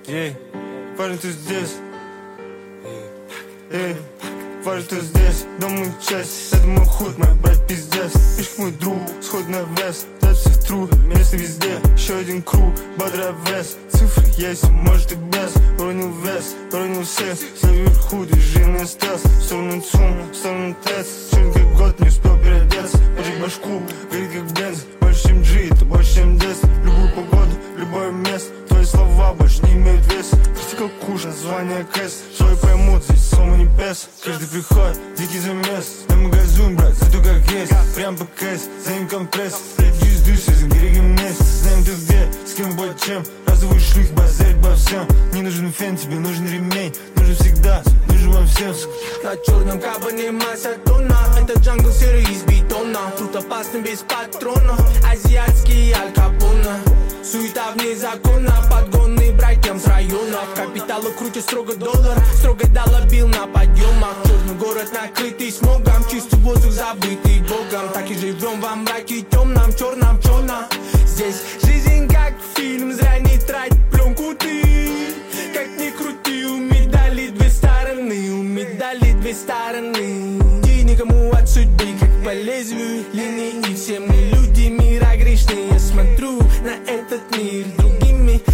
Важно, ты здесь. Важно, ты здесь. Дом мой часть. Это мой худ, мой брат пиздец. Пишка мой друг, сход на вес. Дать всех тру, место везде. Еще один круг, бодрый вес. Цифры есть, может и без. Уронил вес, уронил сес. Все вверху, движение стресс. В сторону ЦУМ, в сторону ТЭЦ. Черный год, не успел переодеться. Поджиг башку, горит как бенз. Больше, чем G, это больше, чем Дес. Любую погоду, любое место. Твои слова больше не имеют веса. Прости, как куш, название Кэс. Свои поймут, здесь слова не пес. Каждый приход, дикий замес. Да мы газуем, брат, зато как есть. Прям по кэс, за ним компресс. Блядь, дюсь, за берегом месяц. Знаем ты где, с кем будет чем. Разовый шлюх, базарить по всем. Не нужен фен, тебе нужен ремень. Нужен всегда, нужен вам всем. На черном кабане масса тона. Это джангл серый из бетона. Тут опасно без патрона. Азиатский Аль Капоне. Суета вне закона. Подгонные братьям с районов. Капиталы крутят строго доллар. Строго дала бил на подъемах. Черный город накрытый смогом. Чистый воздух забытый богом. Так и живем во мраке темном. Черном черно. Здесь жизнь как фильм. Зря не трать пленку ты. Как ни крути, у медали две стороны. У медали две стороны. И никому от судьбы, как по лезвию линии. И все мы люди мира грешные. Я смотрю на этот мир другими